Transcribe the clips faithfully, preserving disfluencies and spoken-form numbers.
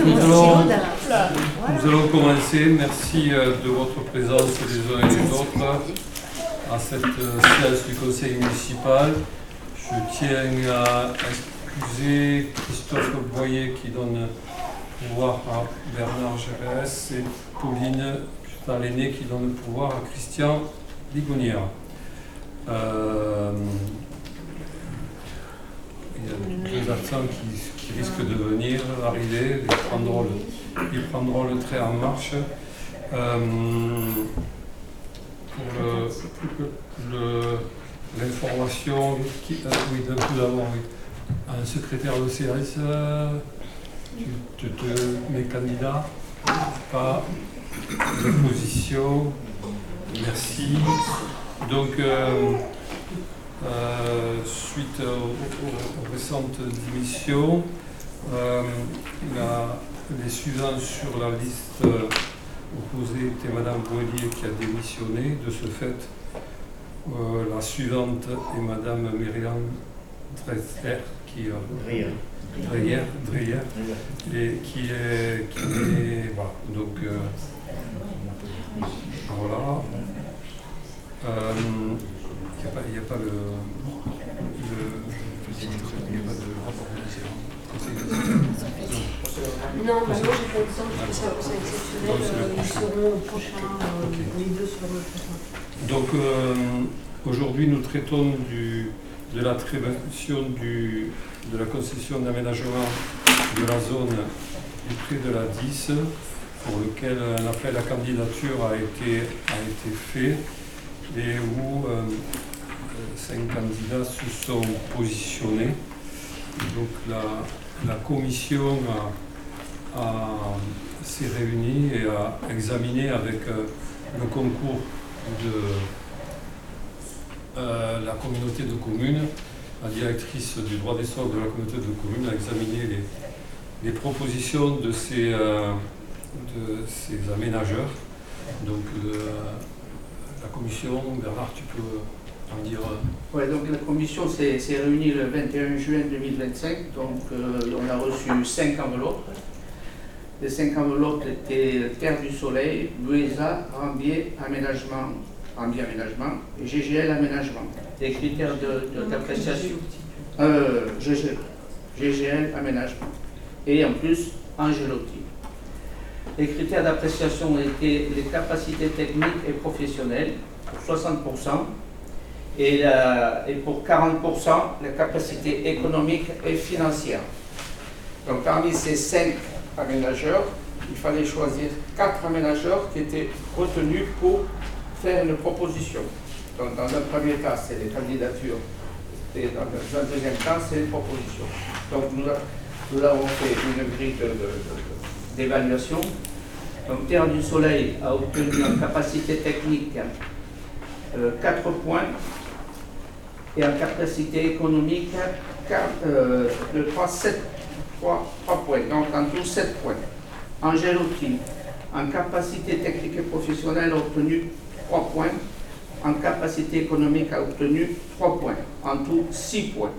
nous, allons, nous allons commencer. Merci de votre présence les uns et les autres à cette séance du conseil municipal. Je tiens à excuser Christophe Boyer qui donne le pouvoir à Bernard Gérès et Pauline Taléné qui donne le pouvoir à Christian Ligonière. Euh, il y a deux absents qui, qui risquent de venir, arriver, ils prendront le, ils prendront le train en marche. Euh, pour le, le, l'information, qui, euh, oui, d'un coup d'abord, oui. Un secrétaire de C R S, euh, tu te mets candidat, pas d'opposition, merci. Donc, euh, euh, suite aux, aux, aux récentes démissions, euh, la, les suivants sur la liste euh, opposée étaient Madame Boillier qui a démissionné. De ce fait, euh, la suivante est Madame Myriam Dreyer qui euh, Dreyer, Dreyer, et qui est, qui est voilà. Donc euh, voilà. Euh, Il n'y a, a pas le, le, il n'y a pas de rapport de non, maintenant j'ai pas le temps parce que c'est exceptionnel. Ils seront au prochain, euh, okay. Les deux seront au prochain. Donc euh, aujourd'hui nous traitons du, de l'attribution du, de la concession d'aménagement de la zone du pré de la dix pour lequel un appel à candidature a été, a été fait et où euh, cinq candidats se sont positionnés. Donc la, la commission a, a, s'est réunie et a examiné avec euh, le concours de euh, la communauté de communes, la directrice du droit des sols de la communauté de communes a examiné les, les propositions de ces, euh, de ces aménageurs. Donc euh, la commission, Bernard, tu peux en dire. Oui, donc la commission s'est réunie le vingt et un juin deux mille vingt-cinq, donc euh, on a reçu cinq enveloppes. Les cinq enveloppes étaient Terre du Soleil, Buesa, Rambier, Aménagement, Rambier Aménagement et G G L Aménagement. Les critères d'appréciation, euh, G G L Aménagement et en plus Angelotti. Les critères d'appréciation ont été les capacités techniques et professionnelles pour soixante pour cent et, la, et pour quarante pour cent la capacité économique et financière. Donc parmi ces cinq aménageurs, il fallait choisir quatre aménageurs qui étaient retenus pour faire une proposition. Donc dans un premier cas, c'est les candidatures et dans un deuxième cas, c'est les propositions. Donc nous, nous avons fait une grille de, de, de d'évaluation. Donc Terre du Soleil a obtenu en capacité technique euh, quatre points et en capacité économique quatre, euh, de trois, sept, trois, trois points, donc en tout sept points. Angelotti, en capacité technique et professionnelle, a obtenu trois points, en capacité économique a obtenu trois points, en tout six points.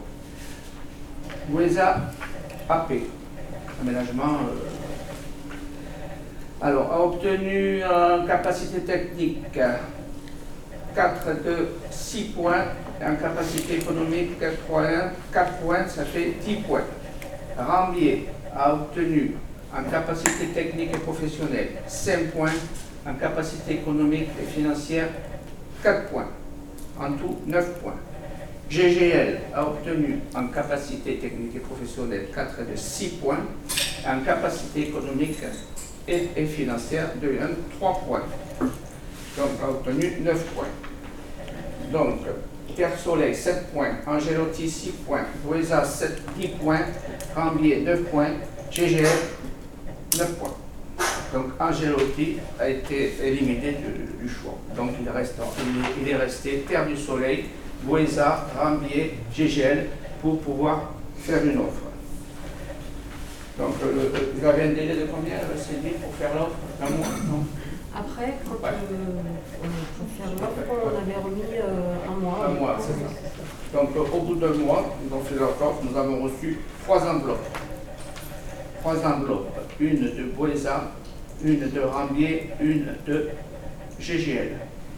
Buesa A P, aménagement euh, alors, a obtenu en capacité technique quatre de six points, et en capacité économique quatre points, ça fait dix points. Rambier a obtenu en capacité technique et professionnelle cinq points, en capacité économique et financière quatre points, en tout neuf points. G G L a obtenu en capacité technique et professionnelle quatre de six points, en capacité économique et, et financière de trois points. Donc a obtenu neuf points. Donc Terre Soleil sept points, Angelotti six points, Buesa sept, dix points, Rambier neuf points, G G L neuf points. Donc Angelotti a été éliminé du, du choix. Donc il, reste, il, est resté Terre du Soleil, Buesa, Rambier, G G L pour pouvoir faire une offre. Donc, euh, vous avez un délai de combien, Sylvie, pour faire l'offre? Un mois, non? Après, quand ouais. euh, pour faire l'offre, on avait remis euh, un mois. Un mois, c'est ça. Donc, euh, au bout d'un mois, nous avons fait notre offre, nous avons reçu trois enveloppes. Trois enveloppes une de Boesa, une de Rambier, une de G G L.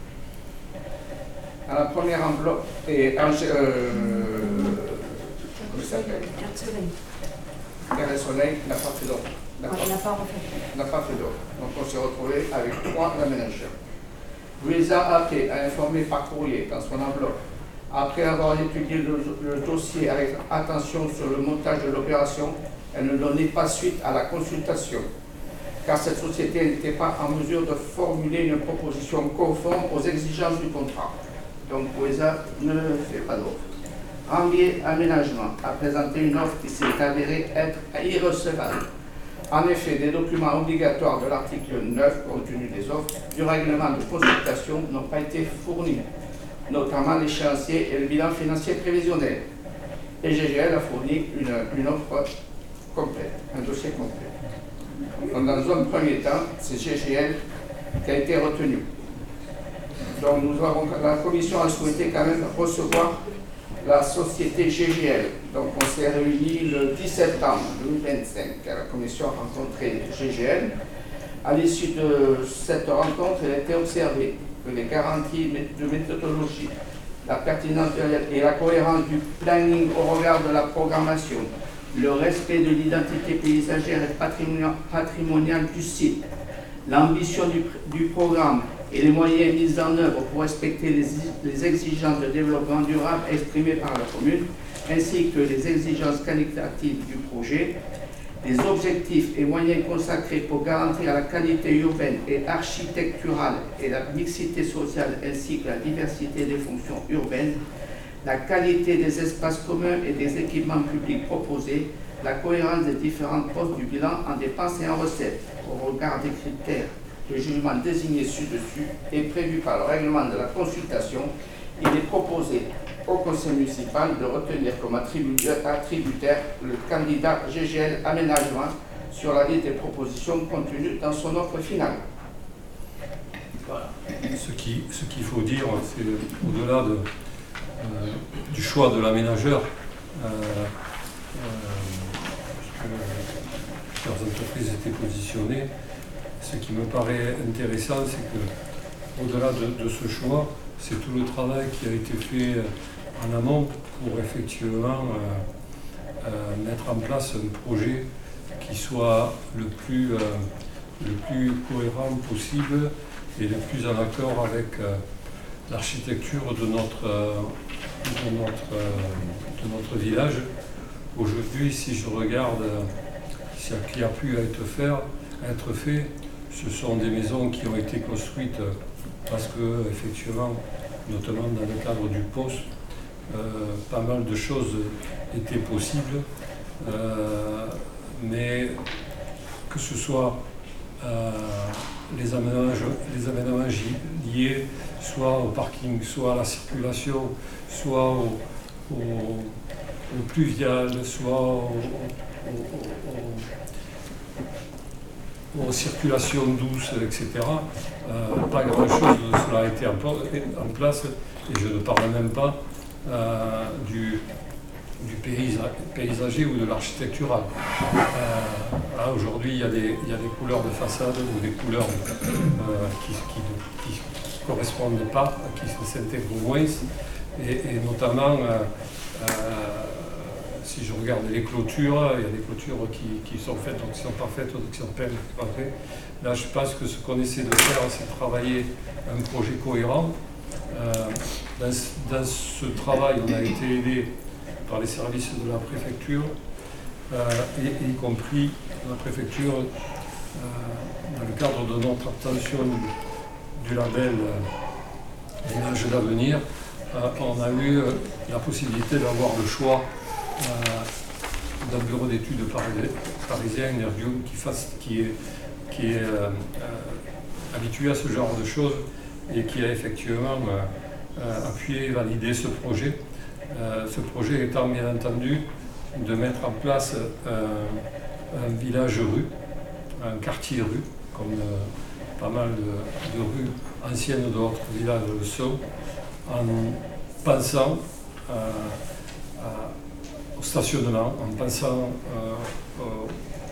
Dans la première enveloppe, et euh, comment ça s'appelle? Terre et Soleil n'a pas fait d'offre. N'a pas, n'a pas fait d'offre. Donc on s'est retrouvé avec trois aménageurs. Boesa A P a informé par courrier dans son enveloppe, après avoir étudié le, le dossier avec attention sur le montage de l'opération, elle ne donnait pas suite à la consultation, car cette société n'était pas en mesure de formuler une proposition conforme aux exigences du contrat. Donc Boesa ne fait pas d'offre. Rambier Aménagement a présenté une offre qui s'est avérée être irrecevable. En effet, des documents obligatoires de l'article neuf, compte tenu des offres, du règlement de consultation n'ont pas été fournis, notamment l'échéancier et le bilan financier prévisionnel. Et G G L a fourni une, une offre complète, un dossier complet. Donc, dans un premier temps, c'est G G L qui a été retenu. Donc nous avons, la commission a souhaité quand même recevoir la société G G L. Donc on s'est réunis le dix-sept septembre deux mille vingt-cinq. La commission a rencontré G G L. À l'issue de cette rencontre, il a été observé que les garanties de méthodologie, la pertinence et la cohérence du planning au regard de la programmation, le respect de l'identité paysagère et patrimoniale du site, l'ambition du, du programme et les moyens mis en œuvre pour respecter les, les exigences de développement durable exprimées par la commune, ainsi que les exigences qualitatives du projet, les objectifs et moyens consacrés pour garantir la qualité urbaine et architecturale et la mixité sociale ainsi que la diversité des fonctions urbaines, la qualité des espaces communs et des équipements publics proposés, la cohérence des différentes postes du bilan en dépenses et en recettes, au regard des critères de jugement désignés ci-dessus et prévus par le règlement de la consultation, il est proposé au conseil municipal de retenir comme attributaire le candidat G G L Aménagement sur la liste des propositions contenues dans son offre finale. Voilà. Ce qu'il ce qu'il faut dire, c'est au-delà de, euh, du choix de l'aménageur, euh, euh, plusieurs entreprises étaient positionnées. Ce qui me paraît intéressant, c'est que au-delà de, de ce choix, c'est tout le travail qui a été fait en amont pour effectivement euh, euh, mettre en place un projet qui soit le plus, euh, le plus cohérent possible et le plus en accord avec euh, l'architecture de notre, euh, de, notre, euh, de notre village. Aujourd'hui, si je regarde euh, ce qui a pu être fait, être fait, ce sont des maisons qui ont été construites parce que, effectivement, notamment dans le cadre du poste, euh, pas mal de choses étaient possibles, euh, mais que ce soit euh, les aménagements, les aménagements liés soit au parking, soit à la circulation, soit au, au, au pluvial, soit au, au, au, aux circulations douces, et cetera. Euh, pas grand-chose de cela a été en, en place, et je ne parle même pas euh, du, du paysa, paysager ou de l'architectural. Euh, aujourd'hui, il y a des, il y a des couleurs de façade ou des couleurs euh, qui ne correspondent pas, qui s'intègrent moins, et, et notamment, euh, euh, si je regarde les clôtures, il y a des clôtures qui, qui sont faites, d'autres qui sont pas faites, d'autres qui sont peintes, pas faites. Là, je pense que ce qu'on essaie de faire, c'est travailler un projet cohérent. Euh, dans, dans ce travail, on a été aidé par les services de la préfecture, euh, et, et y compris la préfecture, euh, dans le cadre de notre obtention du, du label euh, Village d'avenir, euh, on a eu euh, la possibilité d'avoir le choix euh, d'un bureau d'études parisien, Nerdium, qui, fasse, qui est, qui est euh, euh, habitué à ce genre de choses et qui a effectivement euh, euh, appuyé et validé ce projet. Euh, ce projet étant bien entendu de mettre en place euh, un village-rue, un quartier-rue, comme euh, pas mal de, de rues anciennes de notre village le sont, en pensant euh, à, au stationnement, en pensant euh, au, au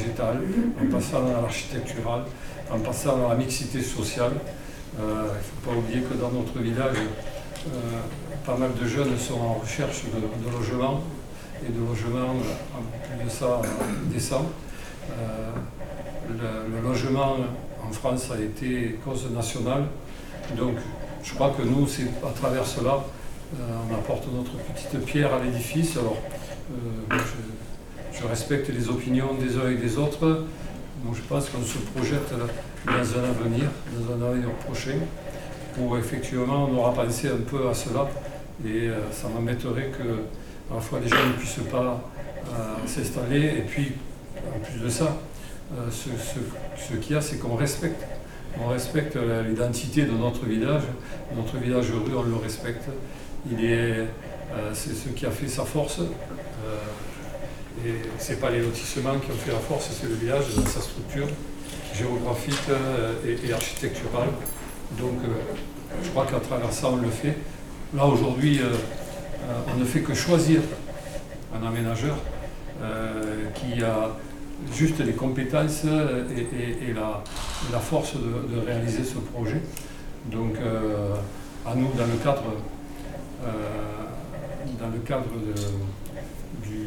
végétal, en passant dans l'architectural, en passant dans la mixité sociale. Euh, il ne faut pas oublier que dans notre village, euh, pas mal de jeunes sont en recherche de, de logement, et de logements, en plus de ça, décents. Euh, le, le logement en France a été cause nationale, donc je crois que nous, c'est à travers cela, euh, on apporte notre petite pierre à l'édifice. Alors, euh, je, je respecte les opinions des uns et des autres, donc je pense qu'on se projette dans un avenir, dans un avenir prochain, où effectivement on aura pensé un peu à cela, et euh, ça m'embêterait que à la fois les gens ne puissent pas euh, s'installer, et puis en plus de ça, euh, ce, ce, ce qu'il y a, c'est qu'on respecte. On respecte l'identité de notre village. Notre village heureux, on le respecte. Il est, euh, c'est ce qui a fait sa force. Euh, et ce n'est pas les lotissements qui ont fait la force, c'est le village, sa structure géographique euh, et, et architecturale. Donc euh, je crois qu'à travers ça, on le fait. Là, aujourd'hui, euh, euh, on ne fait que choisir un aménageur euh, qui a juste les compétences et, et, et, la, et la force de, de réaliser ce projet. Donc euh, à nous, dans le cadre, euh, dans le cadre de, du,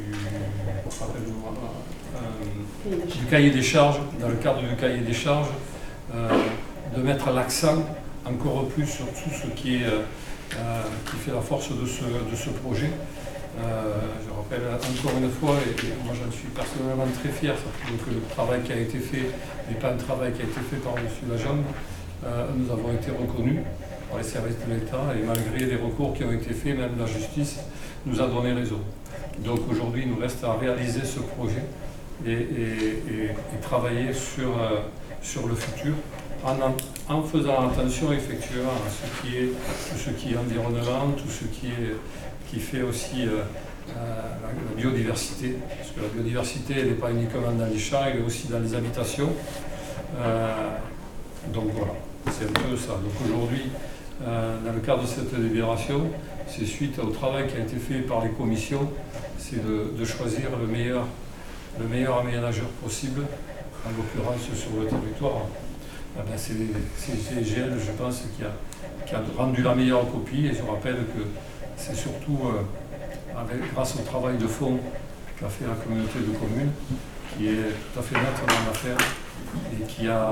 euh, du cahier des charges, dans le cadre du cahier des charges, euh, de mettre l'accent encore plus sur tout ce qui, est, euh, qui fait la force de ce, de ce projet. Euh, je rappelle encore une fois, et, et moi j'en suis personnellement très fier, donc le travail qui a été fait n'est pas un travail qui a été fait par-dessus la jambe. Euh, nous avons été reconnus par les services de l'État, et malgré les recours qui ont été faits, même la justice nous a donné raison. Donc aujourd'hui, il nous reste à réaliser ce projet et, et, et, et travailler sur, euh, sur le futur, en, en faisant attention effectivement à ce qui est, tout ce qui est environnement, tout ce qui est qui fait aussi euh, euh, la, la biodiversité, parce que la biodiversité, elle n'est pas uniquement dans les champs, elle est aussi dans les habitations. Euh, donc voilà, c'est un peu ça. Donc aujourd'hui, euh, dans le cadre de cette délibération, c'est suite au travail qui a été fait par les commissions, c'est de, de choisir le meilleur, le meilleur aménageur possible, en l'occurrence sur le territoire. Eh ben c'est G G L, je pense, qui a, qui a rendu la meilleure copie, et je rappelle que c'est surtout euh, avec, grâce au travail de fond qu'a fait la communauté de communes, qui est tout à fait neutre dans l'affaire et qui a,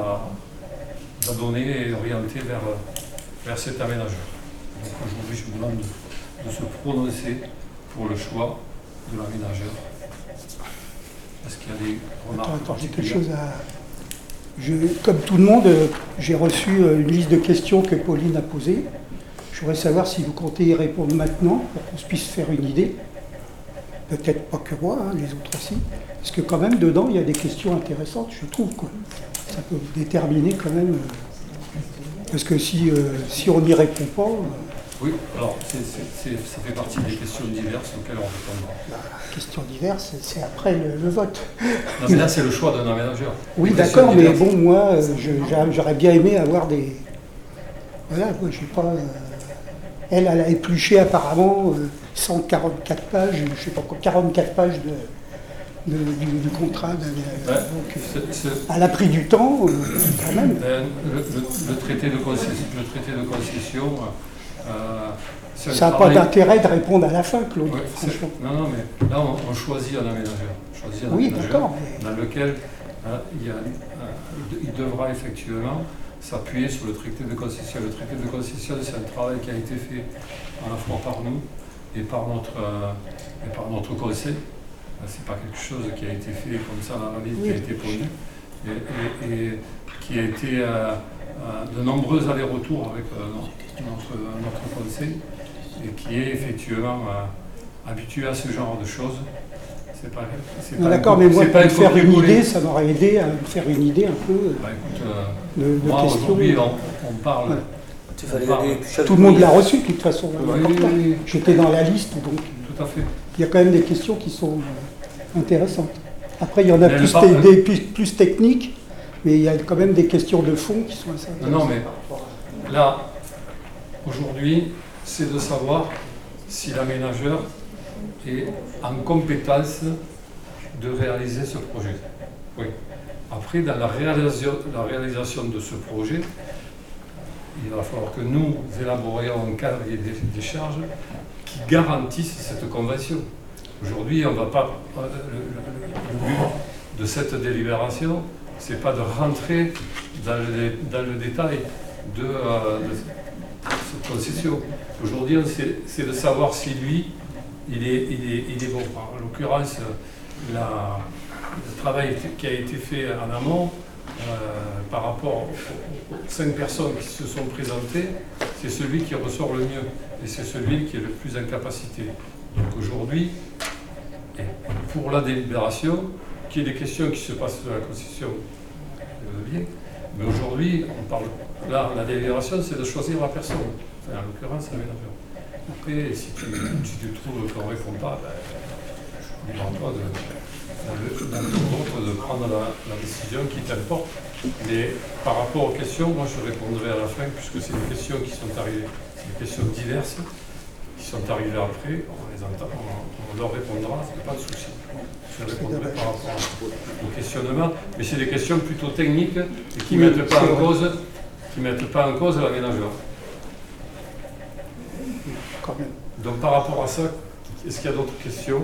a donné et orienté vers, vers cet aménageur. Donc aujourd'hui, je vous demande de, de se prononcer pour le choix de l'aménageur. Est-ce qu'il y a des remarques? Attends, attends, j'ai quelque chose à... Je, comme tout le monde, j'ai reçu une liste de questions que Pauline a posées. Je voudrais savoir si vous comptez y répondre maintenant pour qu'on puisse faire une idée. Peut-être pas que moi, hein, les autres aussi. Parce que quand même, dedans, il y a des questions intéressantes, je trouve, quoi. Ça peut vous déterminer quand même. Euh, parce que si, euh, si on n'y répond pas... Euh, oui, alors c'est, c'est, c'est, ça fait partie des questions diverses auxquelles on répondra. Bah, questions diverses, c'est après le, le vote. Non, mais là, c'est le choix d'un aménageur. Oui, d'accord, mais bon, moi, je, j'aurais bien aimé avoir des... Voilà, moi, je n'ai pas... Euh, Elle, elle a épluché apparemment euh, cent quarante-quatre pages, je ne sais pas quoi, quarante-quatre pages de, de, du, du contrat. De, ouais, donc, c'est, c'est, elle a pris du temps, euh, quand même. Ben, le, le, le, traité de concession, le traité de concession euh, ça n'a travail... pas d'intérêt de répondre à la fin, Claude, ouais, franchement. Non, non, mais là, on, on choisit un aménageur. Choisit un oui, aménageur mais... dans lequel euh, il, y a, euh, il devra effectivement s'appuyer sur le traité de concession. Le traité de concession, c'est un travail qui a été fait à la fois par nous et par notre, euh, et par notre conseil. C'est pas quelque chose qui a été fait comme ça dans la vie, oui. Qui a été pondu et, et, et qui a été euh, euh, de nombreux allers-retours avec euh, notre, notre conseil, et qui est effectivement euh, habitué à ce genre de choses. C'est pas, c'est non, pas d'accord, mais moi, pour me faire une idée, ça m'aurait aidé à me faire une idée un peu bah, écoute, euh, de, de moi, questions. Aujourd'hui, on, on parle. Ouais. On parle. Tout le monde l'a reçu, de toute façon. Oui, oui, oui. J'étais dans la liste, donc tout à fait. Il y a quand même des questions qui sont euh, intéressantes. Après, il y en a plus, te, des, plus, plus techniques, mais il y a quand même des questions de fond qui sont assez intéressantes. Non, non, mais là, aujourd'hui, c'est de savoir si l'aménageur est en compétence de réaliser ce projet. Oui. Après, dans la réalisation, la réalisation de ce projet, il va falloir que nous élaborions un cadre et des, des charges qui garantissent cette convention. Aujourd'hui, on va pas. Le, le, le but de cette délibération, c'est pas de rentrer dans le, dans le détail de, euh, de cette concession. Aujourd'hui, c'est de savoir si lui, il est, il est, il est bon. En l'occurrence, la, le travail qui a été fait en amont, euh, par rapport aux cinq personnes qui se sont présentées, c'est celui qui ressort le mieux et c'est celui qui est le plus en capacité. Donc aujourd'hui, pour la délibération, qu'il y ait des questions qui se passent sur la concession, je veux bien, mais aujourd'hui, on parle, là, la délibération, c'est de choisir la personne, enfin, en l'occurrence, l'aménageur. Après, si tu, si tu trouves qu'on ne répond pas, ben, je ne demande pas de, de, de prendre la, la décision qui t'importe. Mais par rapport aux questions, moi je répondrai à la fin, puisque c'est des questions qui sont arrivées, c'est des questions diverses, qui sont arrivées après, on, les entend, on, on leur répondra, ce n'est pas de souci. Je répondrai par rapport au questionnement, mais c'est des questions plutôt techniques et qui ne mettent pas en cause, qui mettent pas en cause l'aménageur. Donc par rapport à ça, est-ce qu'il y a d'autres questions?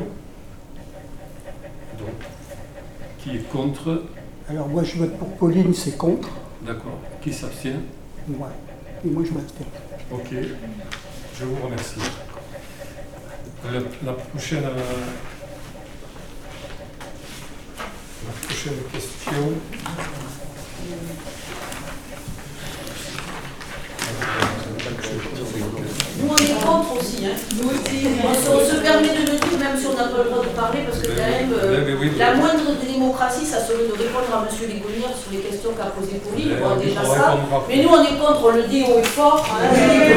Donc, qui est contre? Alors moi je vote pour Pauline, c'est contre. D'accord. Qui s'abstient? Moi. Et moi je m'abstiens. Ok. Je vous remercie. La, la prochaine, la prochaine question. Nous on est contre aussi, hein. Nous aussi. On se, on se permet de le dire même si on n'a pas le droit de parler parce que quand même euh, mais oui, la moindre démocratie ça serait de répondre à M. Ligonier sur les questions qu'a posées Pauline. Bon, déjà ça. Mais nous on est contre, on le dit haut et fort. Hein.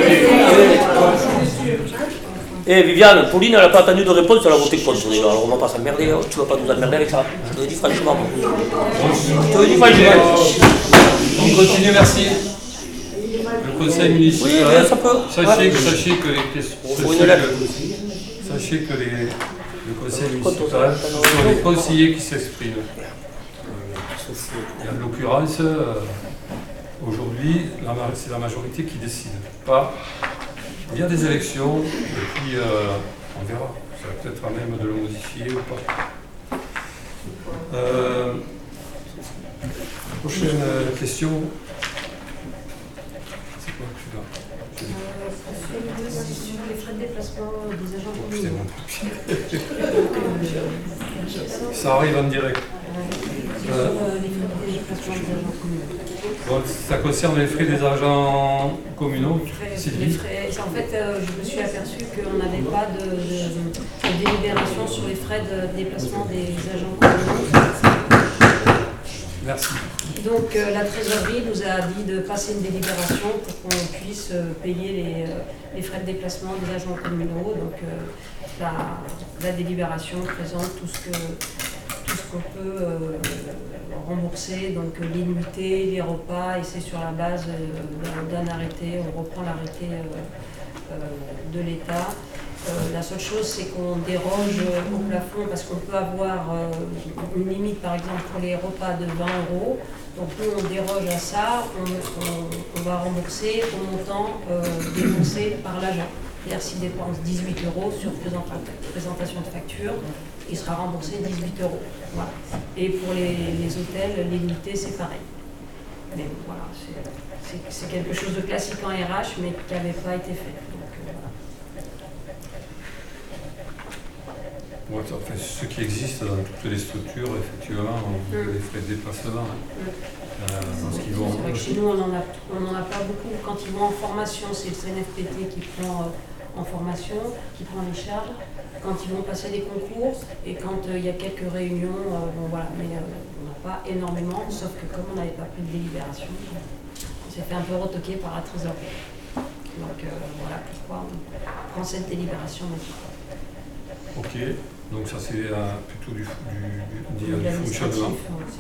Eh Viviane, Pauline elle n'a pas attendu de réponse, elle a voté contre déjà, alors on va pas s'emmerder, hein. Tu vas pas nous emmerder avec ça, je te le dis franchement. Je te le dis franchement. On continue, merci. Le conseil municipal, oui, ça peut. Sachez, que, sachez que les questions, sachez que, sachez que les, le conseil municipal, ce sont les conseillers qui s'expriment. Et en l'occurrence, euh, aujourd'hui, c'est la majorité qui décide. Pas, il y a des élections, et puis euh, on verra. Ça va peut-être à même de le modifier ou pas. Euh, prochaine question. Sur les frais de déplacement des agents communaux. Ça arrive en direct. Euh, les frais de déplacement des agents communaux. Bon, ça concerne les frais des agents communaux. Les frais, en fait, euh, je me suis aperçu qu'on n'avait pas de, de, de délibération sur les frais de déplacement des agents communaux. Merci. Donc euh, la trésorerie nous a dit de passer une délibération pour qu'on puisse euh, payer les, euh, les frais de déplacement des agents communaux. Donc euh, la, la délibération présente tout ce que tout ce qu'on peut euh, rembourser, donc euh, les nuitées, les repas, et c'est sur la base euh, d'un arrêté, on reprend l'arrêté euh, euh, de l'État. Euh, la seule chose, c'est qu'on déroge au plafond parce qu'on peut avoir euh, une limite, par exemple, pour les repas de vingt euros. Donc nous, on déroge à ça, on, on, on va rembourser au montant euh, dépensé par l'agent. C'est-à-dire s'il dépense dix-huit euros sur présentation de facture, il sera remboursé dix-huit euros. Voilà. Et pour les, les hôtels, les nuitées, c'est pareil. Mais voilà, c'est quelque chose de classique en R H, mais qui n'avait pas été fait. Donc, euh, voilà. Ouais, enfin, ce qui existe dans toutes les structures, effectivement, on a des frais de déplacement. Hein. Euh, c'est vont... vrai que chez nous, on n'en a, on en a pas beaucoup. Quand ils vont en formation, c'est le C N F P T qui prend euh, en formation, qui prend les charges. Quand ils vont passer des concours et quand euh, il y a quelques réunions, euh, bon voilà, mais euh, on n'a pas énormément, sauf que comme on n'avait pas pris de délibération, on s'est fait un peu retoquer par la trésorerie. Donc euh, voilà pourquoi on prend cette délibération maintenant. Ok, donc ça c'est euh, plutôt du, du, du, du, du fonctionnement.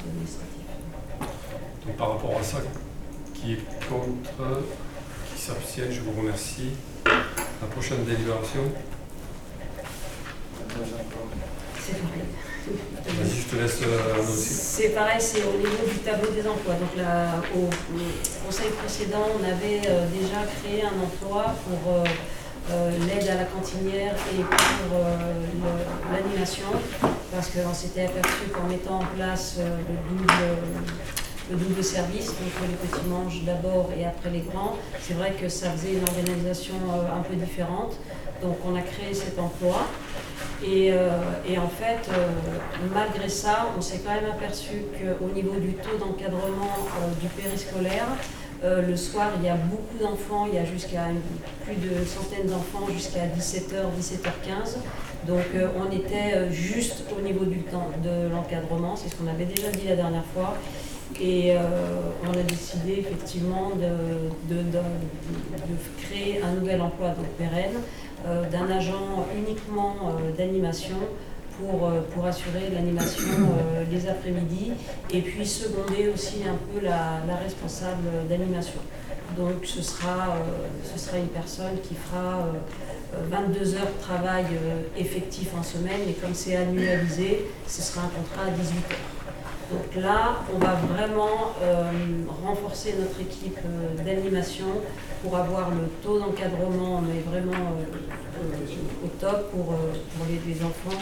Donc par rapport à ça, qui est contre, qui s'abstient, je vous remercie. La prochaine délibération. C'est pareil. Vas-y, je te laisse euh, annoncer. C'est pareil, c'est au niveau du tableau des emplois. Donc là, au, au conseil précédent, on avait euh, déjà créé un emploi pour euh, euh, l'aide à la cantinière et pour euh, le- l'animation, parce qu'on s'était aperçu qu'en mettant en place euh, le, double, le double service, donc les petits mangent d'abord et après les grands, c'est vrai que ça faisait une organisation euh, un peu différente. Donc on a créé cet emploi. Et, euh, et en fait, euh, malgré ça, on s'est quand même aperçu qu'au niveau du taux d'encadrement euh, du périscolaire, euh, le soir, il y a beaucoup d'enfants, il y a jusqu'à une- plus de centaines d'enfants jusqu'à dix-sept heures, dix-sept heures quinze. Donc euh, on était euh, juste au niveau du temps de l'encadrement, c'est ce qu'on avait déjà dit la dernière fois. Et euh, on a décidé effectivement de, de, de, de créer un nouvel emploi donc pérenne, euh, d'un agent uniquement euh, d'animation pour, euh, pour assurer l'animation euh, les après-midi et puis seconder aussi un peu la, la responsable d'animation. Donc ce sera, euh, ce sera une personne qui fera euh, vingt-deux heures de travail euh, effectif en semaine, et comme c'est annualisé, ce sera un contrat à dix-huit heures. Donc là, on va vraiment euh, renforcer notre équipe euh, d'animation pour avoir le taux d'encadrement, mais vraiment euh, euh, au top pour, euh, pour les, les enfants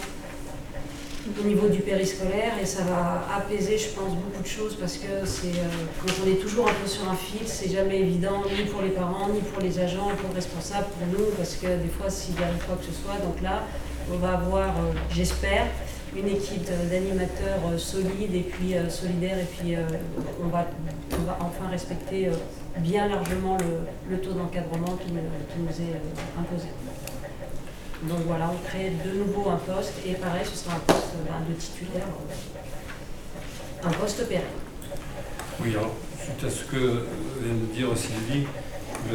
au niveau du périscolaire, et ça va apaiser, je pense, beaucoup de choses, parce que c'est euh, quand on est toujours un peu sur un fil, c'est jamais évident, ni pour les parents, ni pour les agents, pour les responsables, pour nous, parce que des fois, s'il y a quoi que ce soit, donc là, on va avoir, euh, j'espère, une équipe d'animateurs euh, solides et puis euh, solidaires, et puis euh, on, va, on va enfin respecter euh, bien largement le, le taux d'encadrement qui, qui nous est euh, imposé. Donc voilà, on crée de nouveau un poste, et pareil, ce sera un poste euh, de titulaire, euh, un poste pérenne. Oui, alors, suite à ce que vient de dire Sylvie, le,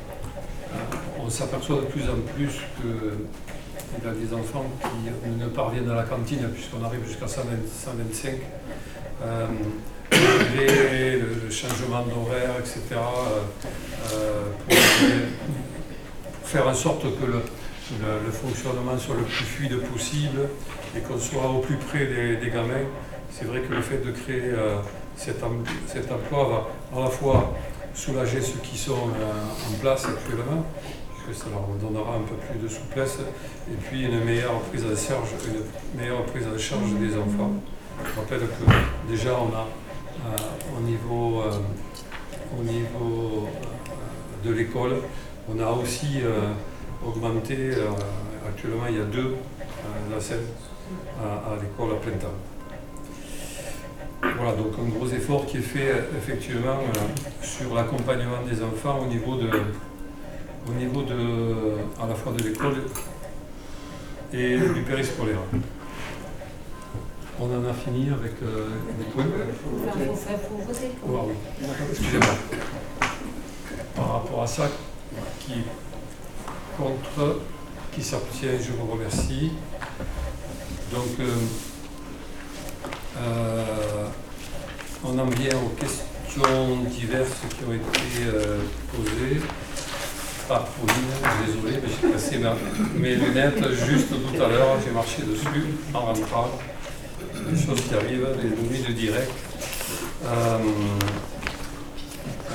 euh, on s'aperçoit de plus en plus qu'il y a des enfants qui ne parviennent à la cantine, puisqu'on arrive jusqu'à cent vingt-cinq. Euh, les, le, le changement d'horaire, et cetera, euh, pour, pour faire en sorte que le, le, le fonctionnement soit le plus fluide possible et qu'on soit au plus près des, des gamins. C'est vrai que le fait de créer euh, cet, em, cet emploi va à la fois soulager ceux qui sont euh, en place actuellement, puisque ça leur donnera un peu plus de souplesse, et puis une meilleure prise en charge, une meilleure prise en charge des enfants. Je rappelle que déjà on a euh, au niveau, euh, au niveau euh, de l'école, on a aussi euh, augmenté, euh, actuellement il y a deux euh, nacelles à, à l'école à plein temps. Voilà, donc un gros effort qui est fait effectivement euh, sur l'accompagnement des enfants au niveau de, au niveau de, à la fois de l'école et du périscolaire. On en a fini avec euh, les points. Il faut faire pour voter. Oh, oui. Excusez-moi. Par rapport à ça, qui contre, qui s'abstient, je vous remercie. Donc, euh, euh, on en vient aux questions diverses qui ont été euh, posées. Ah, Pauline, désolé, mais j'ai cassé ma, mes lunettes juste tout à l'heure, j'ai marché dessus en rentrant. Des choses qui arrivent, des nuits de direct. Euh, euh,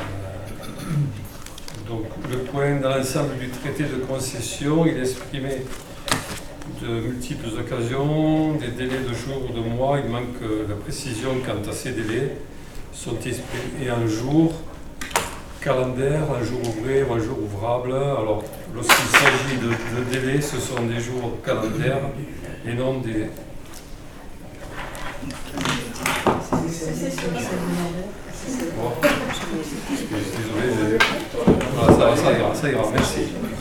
donc, le point dans l'ensemble du traité de concession, il exprimait de multiples occasions, des délais de jours ou de mois. Il manque la précision quant à ces délais. Sont exprimés en jour, calendaire, un jour ouvré ou un jour ouvrable. Alors, lorsqu'il s'agit de, de délais, ce sont des jours calendaires et non des. Bon. Désolé, voilà, ça, ça ira, ça ira, merci.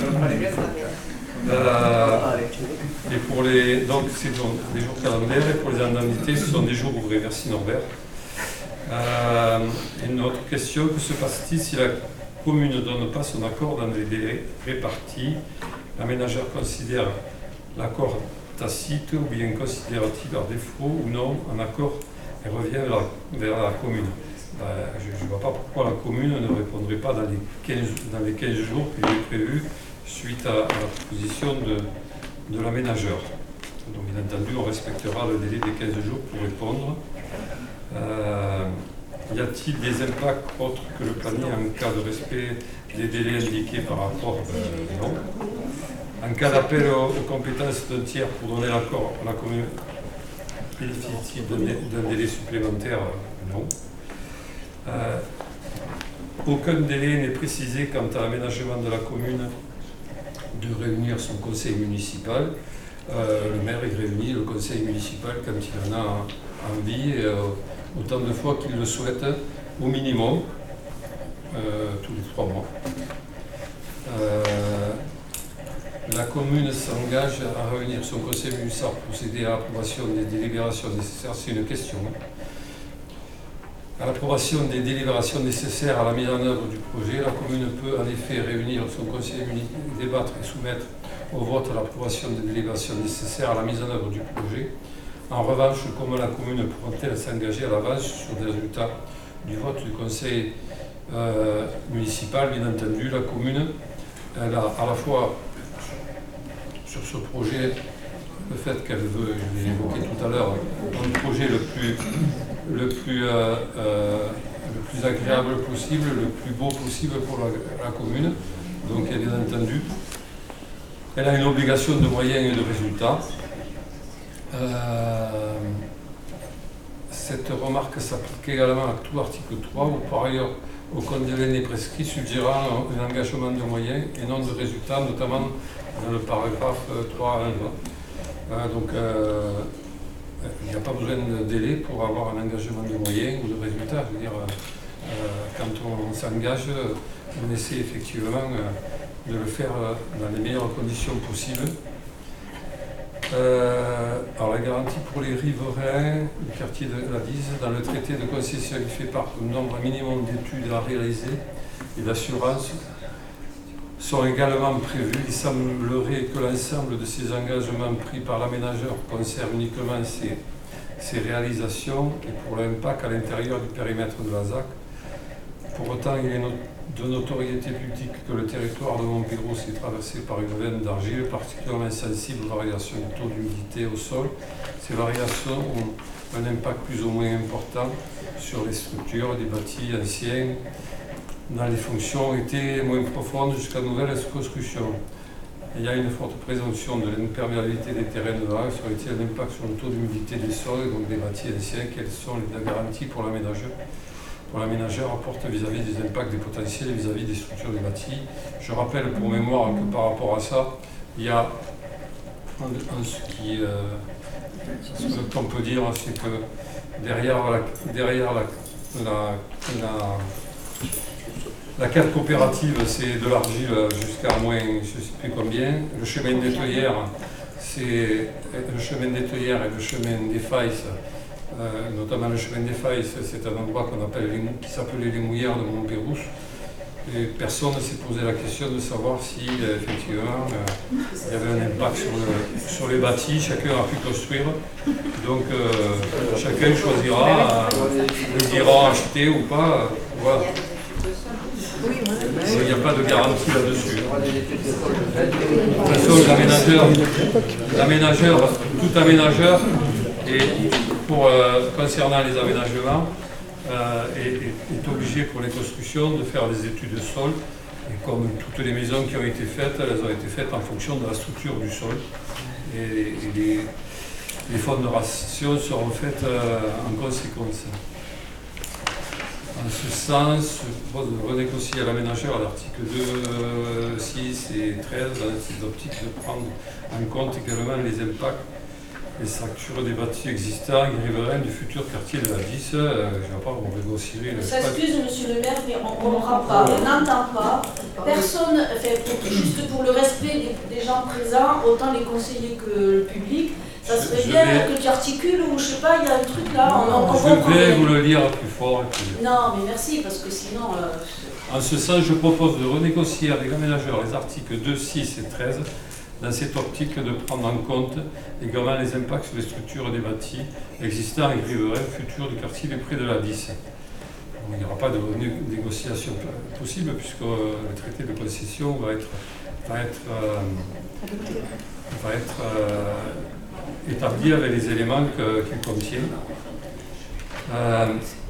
Euh, et pour les, donc c'est donc des jours calendaires, et pour les indemnités, ce sont des jours ouvrés. Merci Norbert. Euh, une autre question, que se passe-t-il si la commune ne donne pas son accord dans les délais répartis? L'aménageur considère l'accord tacite ou bien considère-t-il par défaut ou non un accord et revient vers la, vers la commune? Ben, je ne vois pas pourquoi la commune ne répondrait pas dans les quinze, dans les quinze jours qui est prévu suite à, à la proposition de, de l'aménageur. Donc bien entendu, on respectera le délai des quinze jours pour répondre. Euh, y a-t-il des impacts autres que le planning en cas de respect des délais indiqués par rapport euh, Non. En cas d'appel aux, aux compétences d'un tiers pour donner l'accord à la commune bénéficie d'un délai supplémentaire, non. Euh, aucun délai n'est précisé quant à l'aménagement de la commune de réunir son conseil municipal. Euh, le maire il réunit le conseil municipal quand il en a envie, et, euh, autant de fois qu'il le souhaite, au minimum, euh, tous les trois mois. Euh, La commune s'engage à réunir son conseil municipal pour procéder à l'approbation des délibérations nécessaires. C'est une question. À l'approbation des délibérations nécessaires à la mise en œuvre du projet, la commune peut en effet réunir son conseil municipal, débattre et soumettre au vote l'approbation des délibérations nécessaires à la mise en œuvre du projet. En revanche, comme la commune pourra-t-elle s'engager à l'avance sur des résultats du vote du conseil euh, municipal? Bien entendu, la commune elle a à la fois sur ce projet, le fait qu'elle veut, je l'ai évoqué tout à l'heure, un projet le plus, le, plus, euh, euh, le plus agréable possible, le plus beau possible pour la, la commune. Donc, bien entendu, elle a une obligation de moyens et de résultats. Euh, cette remarque s'applique également à tout l'article trois, où par ailleurs, au code de l'année prescrit, suggérant un engagement de moyens et non de résultats, notamment dans le paragraphe trois un. Euh, donc, euh, il n'y a pas besoin de délai pour avoir un engagement de moyens ou de résultats. Je veux dire, euh, quand on, on s'engage, on essaie effectivement euh, de le faire dans les meilleures conditions possibles. Euh, alors la garantie pour les riverains du quartier de la Dise, dans le traité de concession, il fait part d'un nombre minimum d'études à réaliser et d'assurances sont également prévus. Il semblerait que l'ensemble de ces engagements pris par l'aménageur concerne uniquement ces, ces réalisations et pour l'impact à l'intérieur du périmètre de la Z A C. Pour autant, il est no- de notoriété publique que le territoire de Montpérou est traversé par une veine d'argile particulièrement sensible aux variations de taux d'humidité au sol. Ces variations ont un impact plus ou moins important sur les structures des bâtis anciens, dans les fonctions étaient moins profondes jusqu'à nouvelle construction. Il y a une forte présomption de l'imperméabilité des terrains de vague. Serait-il un impact sur le taux d'humidité des sols, donc des bâtis anciens? Quelles sont les garanties pour l'aménageur pour l'aménageur apporte vis-à-vis des impacts des potentiels et vis-à-vis des structures des bâtis? Je rappelle pour mémoire que par rapport à ça, il y a un, un, ce qui, euh, ce qu'on peut dire, c'est que derrière la, derrière la, la, la La carte coopérative, c'est de l'argile jusqu'à moins, je ne sais plus combien. Le chemin des Teuillères, c'est le chemin des Teuillères et le chemin des Failles, euh, notamment le chemin des Failles, c'est un endroit qu'on appelle les, qui s'appelait les Mouillères de Montpérou. Et personne ne s'est posé la question de savoir si euh, effectivement euh, il y avait un impact sur, le, sur les bâtis. Chacun a pu construire, donc euh, chacun choisira, euh, le dira acheter ou pas. Euh, voilà. Il n'y a pas de garantie là-dessus. De toute façon, l'aménageur, l'aménageur, tout aménageur, et pour, euh, concernant les aménagements, euh, est, est obligé pour les constructions de faire des études de sol. Et comme toutes les maisons qui ont été faites, elles ont été faites en fonction de la structure du sol. Et, et les, les fondations seront faites euh, en conséquence. En ce sens, je propose de renégocier à l'aménageur à l'article deux, six et treize dans cette optique de prendre en compte également les impacts des structures des bâtis existants et riverains du futur quartier de la Disse. Euh, je ne sais pas, on négocierait le Ça excuse, monsieur le maire, mais on ne comprend pas, on n'entend pas. Personne, enfin, pour, juste pour le respect des, des gens présents, autant les conseillers que le public, ça serait je bien vais... que tu articules ou je sais pas, il y a un truc là. On, on, on je vais vous le lire plus fort. Plus... Non, mais merci, parce que sinon. Euh... En ce sens, je propose de renégocier avec l'aménageur les articles deux, six et treize, dans cette optique de prendre en compte également les impacts sur les structures des bâtis existants et riverains futurs du quartier des Prés de la Disse. Il n'y aura pas de négociation possible puisque le traité de concession va être, va être, euh, va être euh, établi avec les éléments que- qu'il contient. Euh,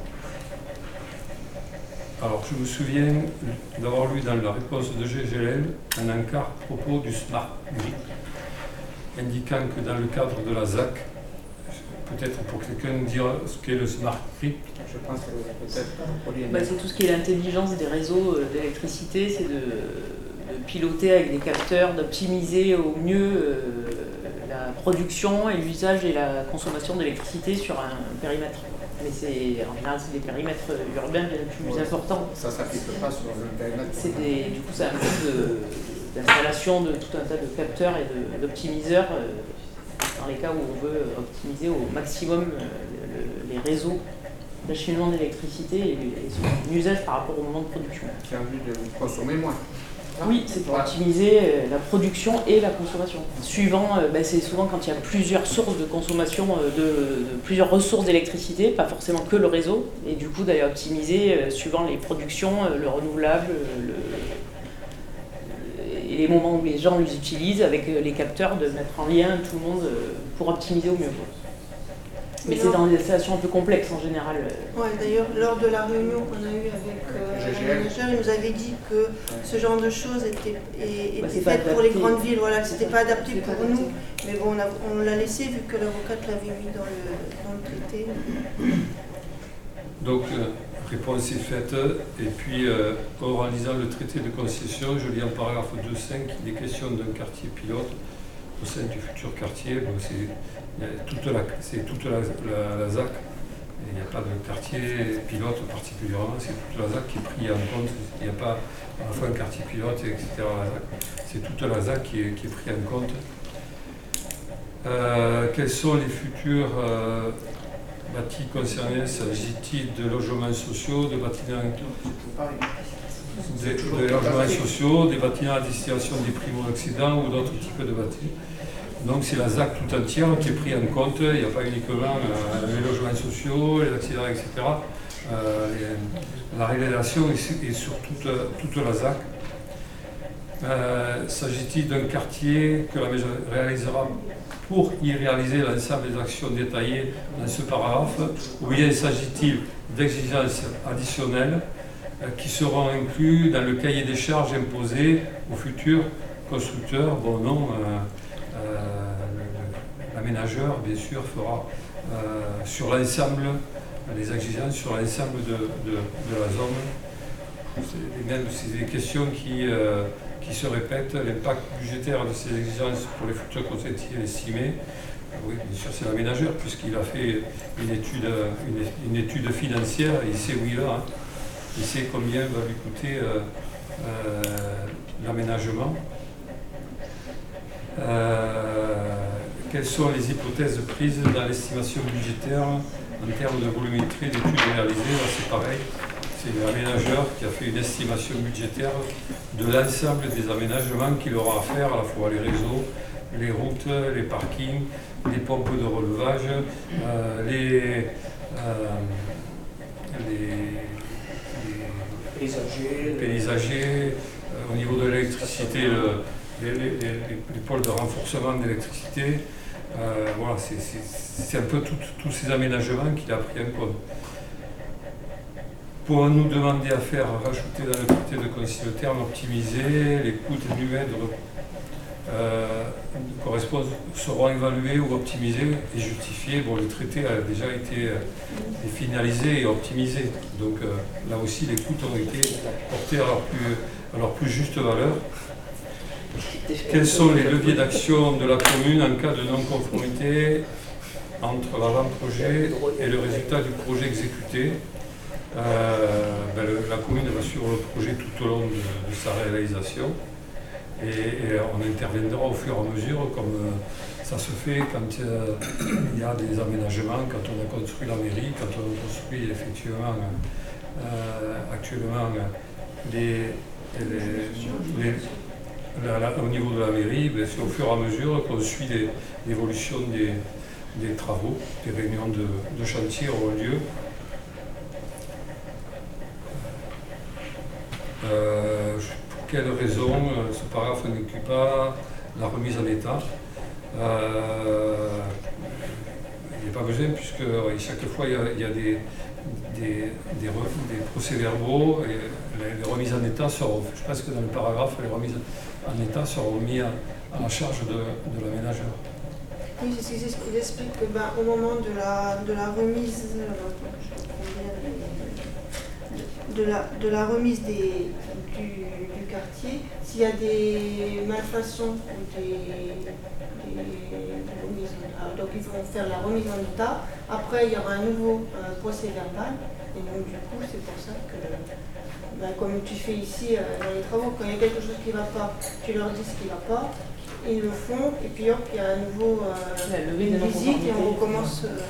alors, je me souviens d'avoir lu dans la réponse de G G L L un encart à propos du smart grid, indiquant que dans le cadre de la Z A C, peut-être pour quelqu'un dire ce qu'est le smart grid. Je pense que peut-être Pauline. Bah, c'est tout ce qui est l'intelligence des réseaux euh, d'électricité, c'est de, de piloter avec des capteurs, d'optimiser au mieux euh, la production et l'usage et la consommation d'électricité sur un périmètre. Mais c'est, en général, c'est des périmètres urbains bien plus Ouais. importants. Ça s'applique pas sur le périmètre. C'est des, du coup, ça implique de- d'installation de tout un tas de capteurs et de- d'optimiseurs euh, dans les cas où on veut optimiser au maximum euh, le- les réseaux d'acheminement d'électricité et, et son usage par rapport au moment de production. Qui a envie de consommer moins. Oui, c'est pour Voilà. optimiser euh, la production et la consommation. Suivant, euh, ben, c'est souvent quand il y a plusieurs sources de consommation, euh, de, de plusieurs ressources d'électricité, pas forcément que le réseau, et du coup d'aller optimiser euh, suivant les productions, euh, le renouvelable, euh, le- et les moments où les gens les utilisent, avec euh, les capteurs, de mettre en lien tout le monde euh, pour optimiser au mieux, quoi. Mais c'est dans des installations un peu complexes en général. euh. Ouais, d'ailleurs, lors de la réunion qu'on a eue avec euh, G G L. le manager, il nous avait dit que ce genre de choses était, est- Bah, était c'est pas fait pour les adapté. grandes villes, voilà, que c'était pas adapté C'est pour pas adapté. nous. Mais bon, on, a- on l'a laissé vu que l'avocate l'avait mis dans le, dans le traité. Donc, euh, réponse est faite. Et puis, euh, en lisant le traité de concession, je lis en paragraphe deux point cinq qu'il est question d'un quartier pilote au sein du futur quartier. Bon, c'est il y a toute la, c'est toute la, la, la Z A C. Et il n'y a pas de quartier pilote particulièrement, c'est toute la Z A C qui est prise en compte. Il n'y a pas à la fois un quartier pilote, et cetera. C'est toute la Z A C qui est, qui est prise en compte. Euh, quels sont les futurs euh, bâtis concernés? S'agit-il de logements sociaux, de bâtiments, des, de logements sociaux, des bâtiments à destination des primo-accidents ou d'autres types de bâtiments? Donc c'est la Z A C tout entière qui est prise en compte. Il n'y a pas uniquement euh, les logements sociaux, les accidents, et cetera. Euh, les- la réalisation est, est sur toute, toute la Z A C. Euh, S'agit-il d'un quartier que la maison réalisera pour y réaliser l'ensemble des actions détaillées dans ce paragraphe, ou bien s'agit-il d'exigences additionnelles euh, qui seront incluses dans le cahier des charges imposé aux futurs constructeurs? Bon, non, euh, euh, le- l'aménageur, bien sûr, fera euh, sur l'ensemble, les exigences sur l'ensemble de, de, de la zone. C'est les mêmes- c'est des questions qui, euh, qui se répètent. L'impact budgétaire de ces exigences pour les futurs constructeurs est estimé. Euh, Oui, bien sûr, c'est l'aménageur, puisqu'il a fait une étude, une, une étude financière, et il sait où il va. Hein. Il sait combien va lui coûter euh, euh, l'aménagement. Euh, quelles sont les hypothèses prises dans l'estimation budgétaire en termes de volumétrie d'études réalisées? Là, c'est pareil. C'est l'aménageur qui a fait une estimation budgétaire de l'ensemble des aménagements qu'il aura à faire, à la fois les réseaux, les routes, les parkings, les pompes de relevage, euh, les, euh, les, les Paysagers. paysagers, euh, au niveau de l'électricité, le- les, les- les- les pôles de renforcement d'électricité. Euh, voilà, c'est- c'est c'est un peu tout- tous ces aménagements qu'il a pris en compte. Pour nous demander à faire rajouter dans le traité de concession le terme optimiser, les coûts annuels euh, correspondent- seront évalués ou optimisés et justifiés. Bon, le traité a déjà été euh, finalisé et optimisé. Donc euh, là aussi, les coûts ont été portés à leur plus, à leur plus juste valeur. Quels sont les leviers d'action de la commune en cas de non-conformité entre l'avant-projet et le résultat du projet exécuté? Euh, ben, le- la commune va suivre le projet tout au long de, de sa réalisation et, et on interviendra au fur et à mesure comme euh, ça se fait quand euh, il y a des aménagements, quand on a construit la mairie, quand on a construit effectivement euh, actuellement les, les- les- la- la- au niveau de la mairie, ben, c'est au fur et à mesure qu'on suit les- l'évolution des, des travaux, des réunions de, de chantier auront lieu. Euh, je- pour quelles raisons euh, ce paragraphe n'inclut pas la remise en état? Euh, il n'y a pas besoin, puisque oui, chaque fois il y a, il y a des, des, des, re, des procès-verbaux et les, les remises en état seront, je pense que dans le paragraphe, les remises en état seront mises à, à la charge de, de l'aménageur. Oui, c'est ce qu'il explique que ben, au moment de la, de la remise, de la, de la remise des, du, du quartier, s'il y a des malfaçons ou des, des, des remises, donc ils vont faire la remise en état. Après, il y aura un nouveau euh, procès verbal. Et donc du coup, c'est pour ça que, ben, comme tu fais ici euh, dans les travaux, quand il y a quelque chose qui ne va pas, tu leur dis ce qui ne va pas. Ils le font, et puis hop, il y a à nouveau euh, une visite et on recommence. Euh...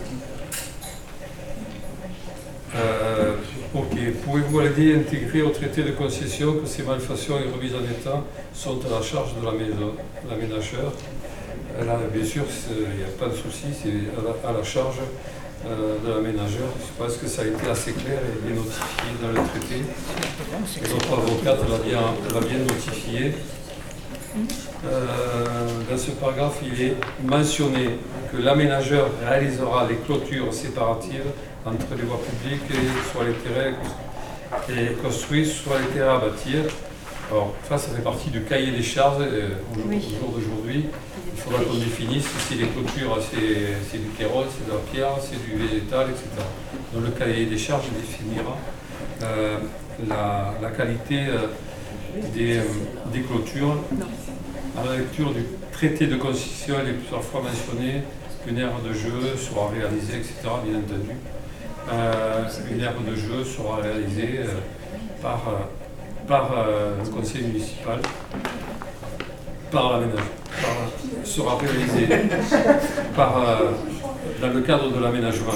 Euh, ok, pouvez-vous aider à intégrer au traité de concession que ces malfaçons et remises en état sont à la charge de l'aménageur? Là, bien sûr, il n'y a pas de souci, c'est à, à la charge euh, de l'aménageur. Je pense que ça a été assez clair et bien notifié dans le traité. Et notre avocate l'a bien, bien notifié. Euh, dans ce paragraphe, il est mentionné que l'aménageur réalisera les clôtures séparatives entre les voies publiques et soit les terrains et construits, soit les terrains à bâtir. Alors, ça, ça fait partie du cahier des charges euh, au jour, oui. jour d'aujourd'hui. Il faudra qu'on définisse si les clôtures, c'est du terreau, c'est de la pierre, c'est du végétal, et cetera. Donc, le cahier des charges définira euh, la, la qualité euh, des, euh, des clôtures. À la lecture du traité de concession, il est plusieurs fois mentionné qu'une aire de jeu sera réalisée, et cetera, bien entendu. Euh, une aire de jeu sera réalisée euh, par, euh, par euh, le conseil municipal, par l'aménageur, sera réalisée par, euh, dans le cadre de l'aménagement.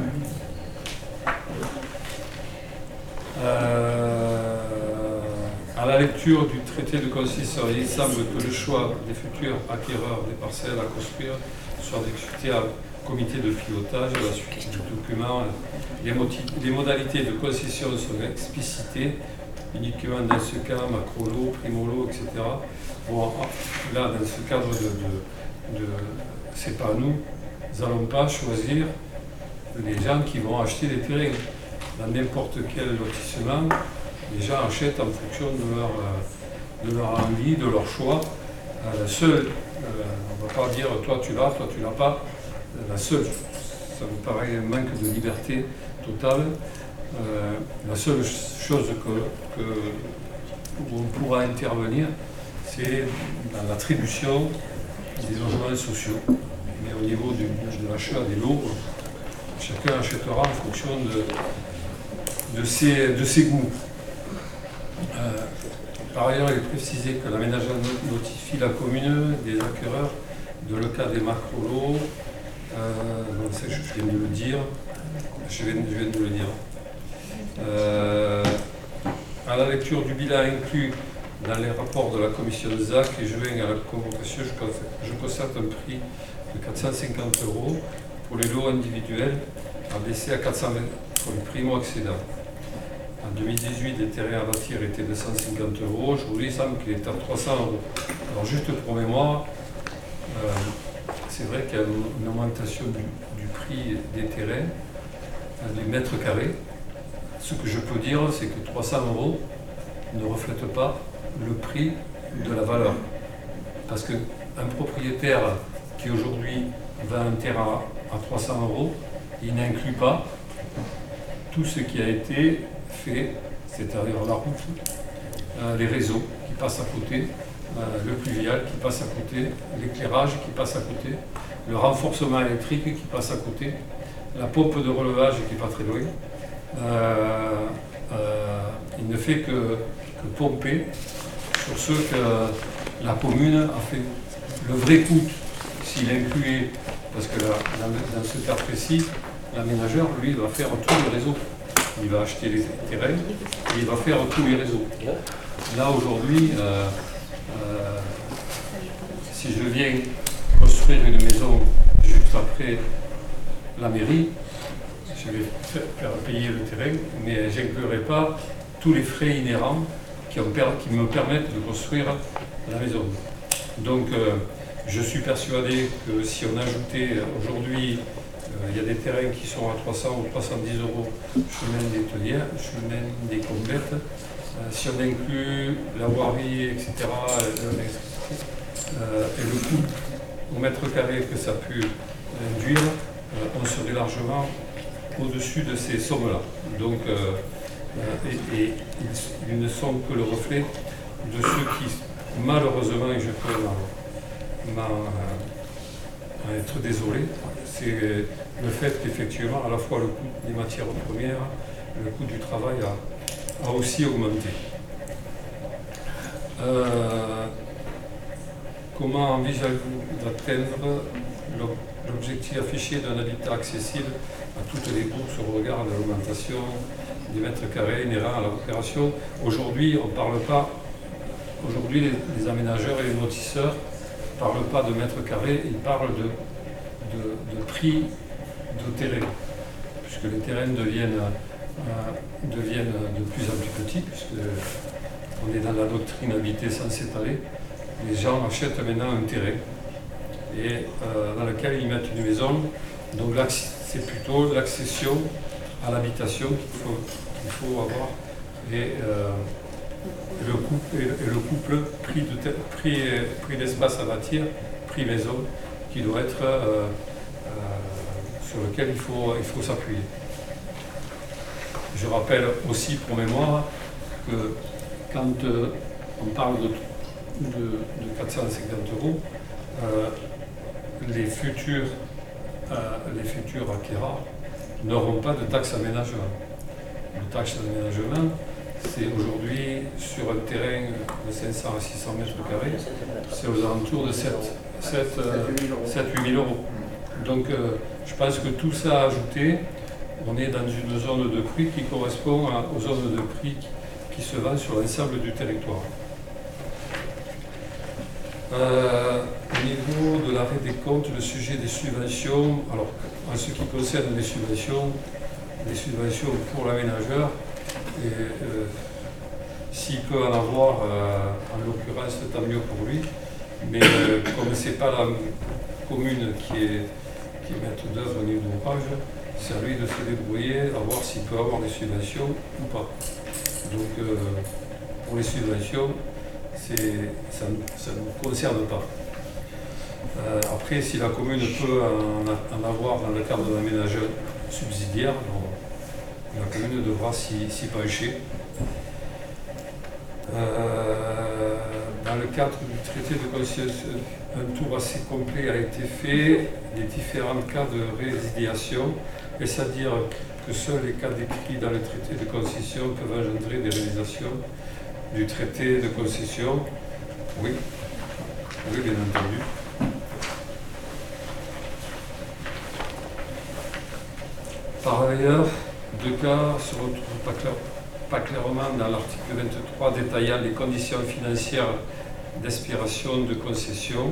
Euh, à la lecture du traité de concession, il semble que le choix des futurs acquéreurs des parcelles à construire soit discuté à comité de pilotage. À la suite du document, les, les modalités de concession sont explicitées uniquement dans ce cas, macro-lot, primo-lot, et cetera. Bon, là, dans ce cadre de, de, de c'est pas nous, nous n'allons pas choisir les gens qui vont acheter des terrains. Dans n'importe quel lotissement, les gens achètent en fonction de leur, de leur envie, de leur choix. Euh, seul, euh, on ne va pas dire toi tu l'as, toi tu l'as pas. La seule, ça me paraît un manque de liberté totale. Euh, la seule chose que, que, où on pourra intervenir, c'est dans l'attribution des logements sociaux. Mais au niveau du, de l'achat des lots, chacun achètera en fonction de, de, ses, de ses goûts. Euh, par ailleurs, il est précisé que l'aménageur notifie la commune des acquéreurs de le cas des macro-lots. Euh, donc ça, je viens de le dire. Je viens, je viens de le dire. Euh, à la lecture du bilan inclus dans les rapports de la commission de Z A C et joint à la convocation, je, je constate un prix de quatre cent cinquante euros pour les lots individuels, abaissé à quatre cent vingt pour les primo-accédants. En deux mille dix-huit, les terrains à bâtir étaient de cent cinquante euros. Aujourd'hui, il semble qu'il est à trois cents euros. Alors, juste pour mémoire, euh, c'est vrai qu'il y a une augmentation du, du prix des terrains, des mètres carrés. Ce que je peux dire, c'est que trois cents euros ne reflètent pas le prix de la valeur. Parce qu'un propriétaire qui aujourd'hui vend un terrain à trois cents euros, il n'inclut pas tout ce qui a été fait, c'est-à-dire la route, euh, les réseaux qui passent à côté, euh, le pluvial qui passe à côté, l'éclairage qui passe à côté, le renforcement électrique qui passe à côté, la pompe de relevage qui n'est pas très loin. Euh, euh, il ne fait que, que pomper sur ce que la commune a fait. Le vrai coût, s'il incluait, parce que là, dans, dans ce cas précis, l'aménageur, lui, il va faire tous les réseaux. Il va acheter les terrains et il va faire tous les réseaux. Là, aujourd'hui, euh, euh, si je viens construire une maison juste après la mairie, je vais faire payer le terrain, mais je n'inclurai pas tous les frais inhérents qui, ont, qui me permettent de construire la maison. Donc, euh, Je suis persuadé que si on ajoutait aujourd'hui, euh, il y a des terrains qui sont à trois cents ou trois cent dix euros chemin des Tellières, chemin des Comblettes, euh, si on inclut la voirie, et cetera, euh, et le coût au mètre carré que ça peut induire, euh, on serait largement au-dessus de ces sommes-là. Donc, euh, euh, et, et ils, ils ne sont que le reflet de ceux qui, malheureusement, et je peux m'en, m'en, euh, être désolé, c'est le fait qu'effectivement, à la fois le coût des matières premières, le coût du travail a, a aussi augmenté. Euh, comment envisagez-vous d'atteindre l'objectif affiché d'un habitat accessible à toutes les bourses au regard de l'augmentation des mètres carrés inhérents à la opération? Aujourd'hui, on ne parle pas, aujourd'hui les, les aménageurs et les lotisseurs ne parlent pas de mètres carrés, ils parlent de, de, de prix de terrain, puisque les terrains deviennent, euh, deviennent de plus en plus petits, puisque on est dans la doctrine habiter sans s'étaler. Les gens achètent maintenant un terrain et euh, dans lequel ils mettent une maison. Donc là, c'est plutôt l'accession à l'habitation qu'il faut, qu'il faut avoir et, euh, et, le couple, et, et le couple prix, de prix, prix d'espace à bâtir, prix maison, qui doit être euh, euh, sur lequel il faut, il faut s'appuyer. Je rappelle aussi pour mémoire que quand euh, on parle de, de, de quatre cent cinquante euros, euh, les futurs, euh, les futurs acquéreurs n'auront pas de taxe aménagement. Le taxe d'aménagement, c'est aujourd'hui sur un terrain de cinq cents à six cents mètres carrés, c'est aux alentours de sept à huit mille euros. Donc euh, je pense que tout ça ajouté, on est dans une zone de prix qui correspond à, aux zones de prix qui, qui se vendent sur l'ensemble du territoire. Euh, au niveau de l'arrêt des comptes, le sujet des subventions, alors en ce qui concerne les subventions, les subventions pour l'aménageur, et euh, s'il peut en avoir, euh, en l'occurrence, tant mieux pour lui, mais euh, comme ce n'est pas la commune qui est, qui est maître d'œuvre au niveau d'ouvrage, c'est à lui de se débrouiller, à voir s'il peut avoir des subventions ou pas. Donc euh, pour les subventions, ça ne nous concerne pas. Euh, après, si la commune peut en, en avoir dans le cadre d'un aménageur subsidiaire, bon, la commune devra s'y, s'y pencher. Euh, dans le cadre du traité de conciliation, un tour assez complet a été fait des différents cas de résiliation, et c'est-à-dire que seuls les cas décrits dans le traité de concession peuvent engendrer des réalisations du traité de concession. Oui, oui, bien entendu. Par ailleurs, deux cas se retrouvent pas, clair, pas clairement dans l'article vingt-trois détaillant les conditions financières d'expiration de concession.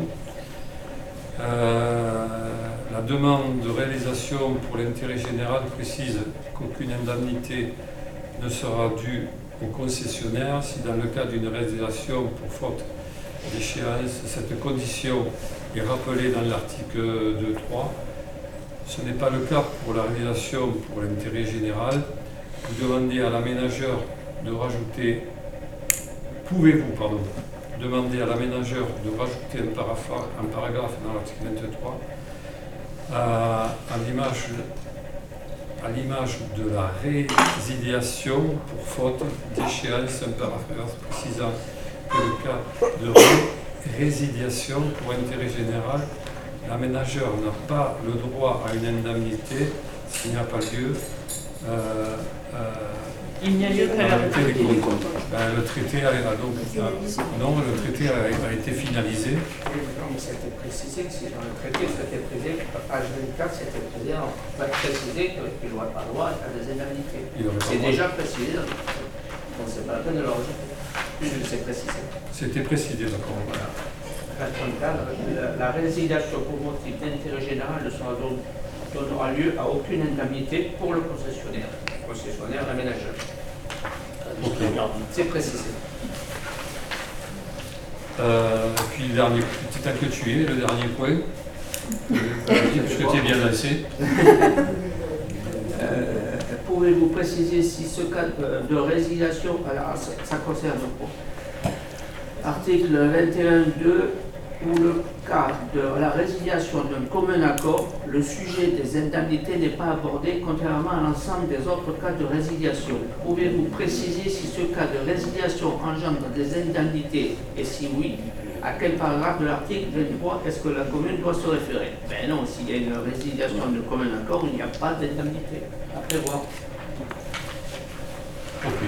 Euh, la demande de réalisation pour l'intérêt général précise qu'aucune indemnité ne sera due au concessionnaire si dans le cas d'une réalisation pour faute d'échéance, cette condition est rappelée dans l'article deux point trois. Ce n'est pas le cas pour la réalisation pour l'intérêt général. Vous demandez à l'aménageur de rajouter, pouvez-vous, pardon, demander à l'aménageur de rajouter un paragraphe, un paragraphe dans l'article vingt-trois à, à l'image à l'image de la résiliation pour faute d'échéance, un paragraphe précisant que le cas de ré résiliation pour intérêt général, l'aménageur n'a pas le droit à une indemnité s'il n'y a pas lieu. Euh, euh, Il n'y a lieu qu'à l'arrêté des comptes. Ben, le traité a, a donc a, non, le traité a, a été finalisé. Non, mais c'était précisé que si dans le traité, c'était précisé que page vingt-quatre, c'était précisé, précisé qu'il n'aurait pas le droit à des indemnités. C'est déjà précisé dans le traité. Donc c'est pas la peine de le rajouter. Puisque c'est précisé. C'était précisé, d'accord. Voilà. La, la résiliation pour motif d'intérêt général ne sera donc donnera lieu à aucune indemnité pour le concessionnaire. Concessionnaire, l'aménageur. Okay. C'est précisé. Euh, puis le dernier, petit tant que tu es, le dernier point, euh, puisque tu es bien lancé. Euh, Pouvez-vous préciser si ce cas de, de résiliation, alors ça, ça concerne quoi? Article vingt et un point deux, pour le cas de la résiliation d'un commun accord, le sujet des indemnités n'est pas abordé contrairement à l'ensemble des autres cas de résiliation. Pouvez-vous préciser si ce cas de résiliation engendre des indemnités et si oui, à quel paragraphe de l'article vingt-trois est-ce que la commune doit se référer? Ben non, s'il y a une résiliation de commun accord, il n'y a pas d'indemnité à prévoir. Ok.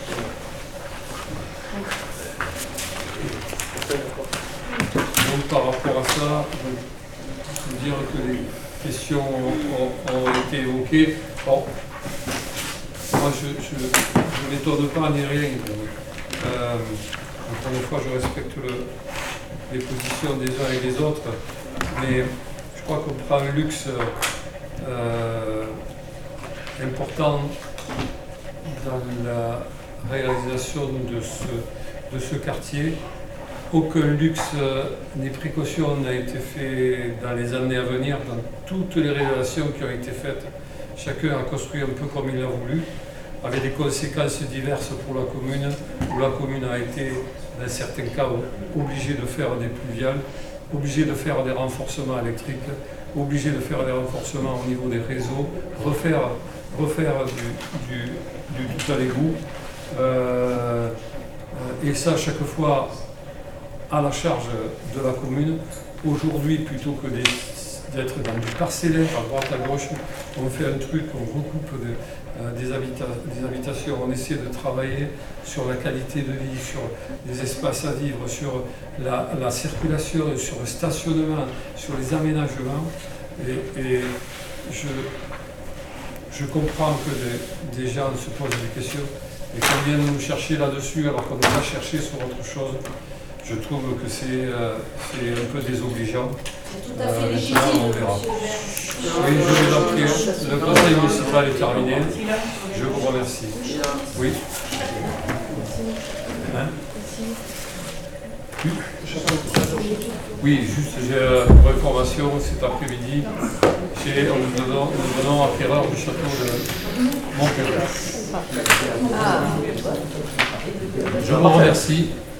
Donc par rapport à ça, je veux dire que les questions ont, ont été évoquées. Bon, moi je ne m'étonne pas ni rien. Euh, encore une fois, je respecte le, les positions des uns et des autres, mais je crois qu'on prend un luxe euh, important dans la réalisation de ce, de ce quartier. Aucun luxe ni précaution n'a été fait dans les années à venir, dans toutes les réalisations qui ont été faites. Chacun a construit un peu comme il a voulu, avec des conséquences diverses pour la commune, où la commune a été, dans certains cas, obligée de faire des pluviales, obligée de faire des renforcements électriques, obligée de faire des renforcements au niveau des réseaux, refaire, refaire du, du, du tout à l'égout. Euh, et ça, chaque fois, à la charge de la commune. Aujourd'hui, plutôt que d'être dans du parcellaire à droite à gauche, on fait un truc, on recoupe de, euh, des, habita des habitations, on essaie de travailler sur la qualité de vie, sur les espaces à vivre, sur la, la circulation, sur le stationnement, sur les aménagements. Et, et je, je comprends que des, des gens se posent des questions et qu'on vienne nous chercher là-dessus alors qu'on nous a cherché sur autre chose. Je trouve que c'est euh, un peu désobligeant. C'est tout à fait euh, légitime, on verra. monsieur Oui, je vais l'appeler. Le conseil municipal est terminé. Je vous remercie. Oui. Hein? Oui, juste j'ai euh, pour information, cet après-midi, nous venons, nous venons acquéreur du château de Montpellier. Je vous remercie.